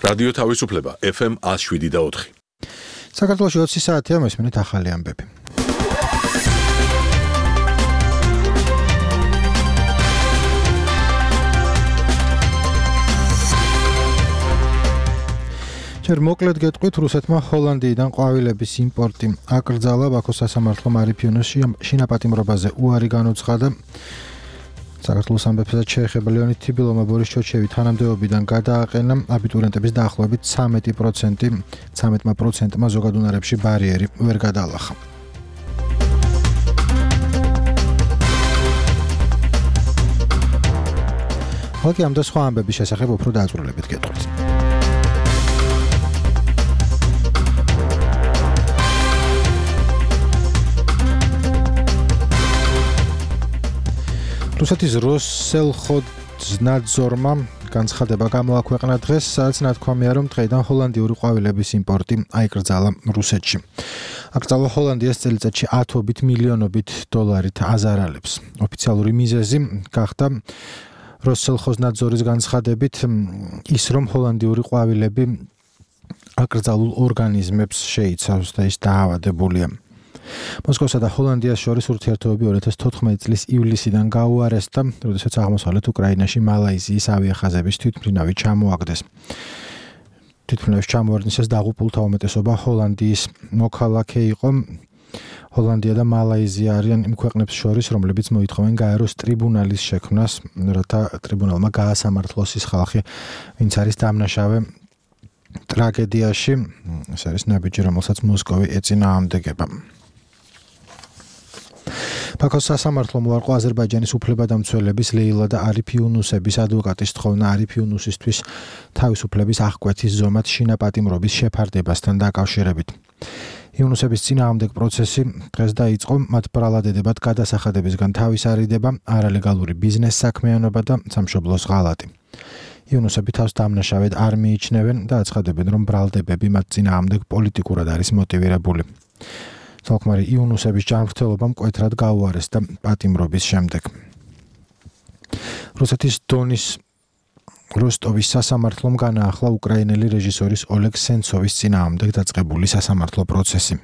რადიო თავისუფლება FM 107.4. საქართველოში 20 საათია მოსმენით ახალი ამბები. ჯერ მოკლედ გეტყვით, რუსეთმა ჰოლანდიიდან ყვავილების იმპორტი აკრძალა. ბაქოს სასამართლომ არიფიუნოს შინაპატიმრობაზე უარი განუცხადა. საქართველოს ამბებსაც შეეხება ლეონიდ თიბილოვმა ბორის ჩოჩევი თანამდებობიდან გადააყენა. აბიტურიენტების დაახლოებით 13%-მა ზოგად უნარებში ბარიერი ვერ გადაალახა. ხალხი ამ და სხვა ამბების შესახებ უფრო დაწვრილებით გეტყვით. რუსეთის როსსელხოზნადზორმა განცხადება გამოაქვეყნა დღეს, სადაც ნათქვამია, რომ დღეიდან ჰოლანდიური ყვავილების იმპორტი აიკრძალა რუსეთში. აკრძალა ჰოლანდიას წელიწადში ათობით მილიონობით დოლარით აზარალებს. ოფიციალური მიზეზი გახდა როსსელხოზნადზორის განცხადებით ის, რომ ჰოლანდიური ყვავილები აკრძალულ ორგანიზმებს შეიცავს და ის დაავადებულია. მოსკოვსა და ჰოლანდიას შორის ურთიერთობები 2014 წლის ივლისიდან გაუარესდა, როდესაც აღმოსავლეთ უკრაინაში მალაიზიის ავიახაზების თვითმფრინავი ჩამოაგდეს. თვითმფრინავის ჩამოარდნისას დაღუპულთა უმეტესობა ჰოლანდიის მოქალაქე იყო. ჰოლანდია და მალაიზია არიან იმ ქვეყნებს შორის, რომლებიც მოითხოვენ გაეროს ტრიბუნალის შექმნას, რათა ტრიბუნალმა გაასამართლოს ის ხალხი, ვინც არის დამნაშავე ტრაგედიაში. ეს არის ნაბიჯი, რომელსაც მოსკოვი ეწინააღმდეგება. ბაქოს სასამართლომ უარყო აზერბაიჯანის უფლებადამცველების ლეილა და არიფ იუნუსების ადვოკატის თხოვნა არიფ იუნუსისთვის თავისუფლების აღკვეთის ზომად შინაპატიმრობის შეფარდებასთან დაკავშირებით. იუნუსების წინააღმდეგ პროცესი დღეს დაიწყო, მათ ბრალადედებად გადასახადებისგან თავის არიდება, არალეგალური ბიზნეს საქმიანობა და სამშობლოს ღალატი. იუნუსები თავს დამნაშავედ არ მიიჩნევენ და აცხადებენ, რომ ბრალდებები მათ წინააღმდეგ პოლიტიკურად არის მოტივირებული. თალკმარი იუნუსების ჯანმრთელობა მკვეთრად გაუარესდა პატიმრობის შემდეგ. რუსეთის დონის როსტოვის სასამართლომ განაახლა უკრაინელი რეჟისორის ოლეგ სენცოვის წინააღმდეგ დაწყებული სასამართლო პროცესი.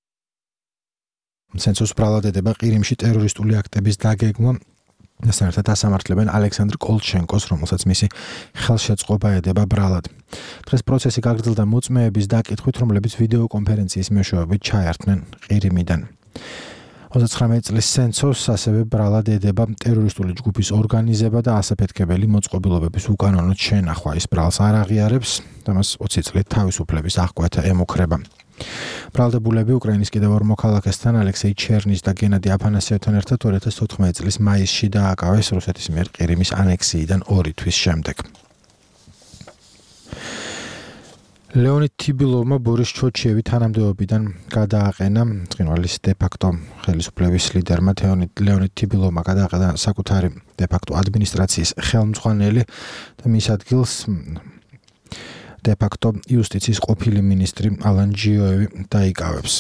სენცოვს ბრალადედება ყირიმში ტერორისტული აქტების დაგეგმვა ასამართლად ასამართლებენ ალექსანდრ კოლჩენკოს, რომელსაც მისი ხელშეწყობა ედება ბრალად. დღეს პროცესი გაგრძელდა მოწმეების დაკითხვით, რომლებიც ვიდეო კონფერენციის მეშვეობით ჩაერთნენ ყირიმიდან. 29 წლის სენცოვს ასევე ბრალად ედება ტერორისტული ჯგუფის ორგანიზება და ასაფეთქებელი მოწყობილობების უკანონოდ შენახვა. ის ბრალს არ აღიარებს და მას 20 წლით თავისუფლების აღკვეთა ემუქრება. ბრალდებულები უკრაინის კიდევ ორ მოქალაქესთან ალექსეი ჩერნის და გენადი აფანასიევთან ერთად 2014 წლის მაისში დააკავეს რუსეთის მიერ ყირიმის ანექსიიდან 2 თვის შემდეგ. ლეონიდ თიბილოვმა ბორის ჩოჩევი თანამდებობიდან გადააყენა. ცხინვალის დე-ფაქტო ხელისუფლების ლიდერმა ლეონიდ თიბილოვმა გადააყენა საკუთარი დე-ფაქტო ადმინისტრაციის ხელმძღვანელი და მის ადგილს დე-ფაქტო იუსტიციის ყოფილი მინისტრი ალან ჯიოევი დაიკავებს.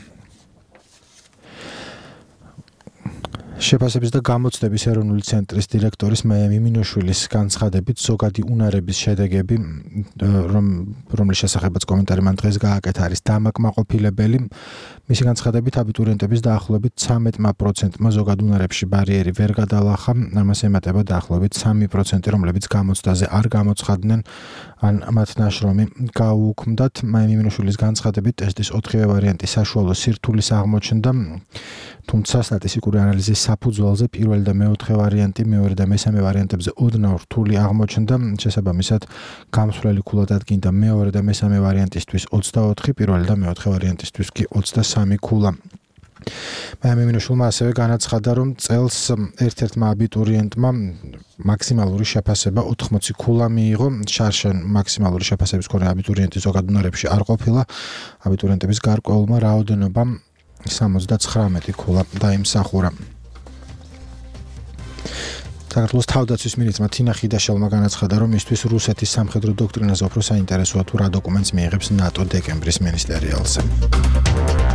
შეფასების და გამოცდების ეროვნული ცენტრის დირექტორის მაია მიმინოშვილის განცხადებით ზოგადი უნარების შედეგები, რომლის შესახებაც კომენტარი მან დღეს გააკეთა, არის დამაკმაყოფილებელი. მისი განცხადებით აბიტურიენტების დაახლოებით 13%-მა ზოგად უნარებში ბარიერი ვერ გადაალახა, ამას ემატება დაახლოებით 3%, რომლებიც გამოცდაზე არ გამოცხადდნენ ან მათ ნაშრომი გაუუქმდათ. მაია მიმინოშვილის განცხადებით ტესტის 4-ვე ვარიანტი საშუალო სირთულის აღმოჩნდა, თუმცა სტატისტიკური ანალიზის საფუძველზე პირველი და მეოთხე ვარიანტი, მეორე და მესამე ვარიანტებზე ოდნავ რთული აღმოჩნდა. შესაბამისად, გამსვლელი ქულად ადგინდა მეორე და მესამე ვარიანტისთვის 24, პირველი და მეოთხე ვარიანტისთვის კი 23 ქულა. მაია მიმინოშვილმა ასევე განაცხადა, რომ წელს ერთ-ერთმა აბიტურიენტმა მაქსიმალური შეფასება 80 ქულა მიიღო. შარშან მაქსიმალური შეფასების მქონე აბიტურიენტი ზოგად უნარებში არ ყოფილა. აბიტურიენტების გარკვეულმა რაოდენობამ 79 ქულა დაიმსახურა. საქართველოს თავდაცვის მინისტრმა თინა ხიდაშელმა განაცხადა, რომ მისთვის რუსეთის სამხედრო დოქტრინაზე უფრო საინტერესოა თუ რა დოკუმენტს მიიღებს ნატო დეკემბრის მინისტერიალზე.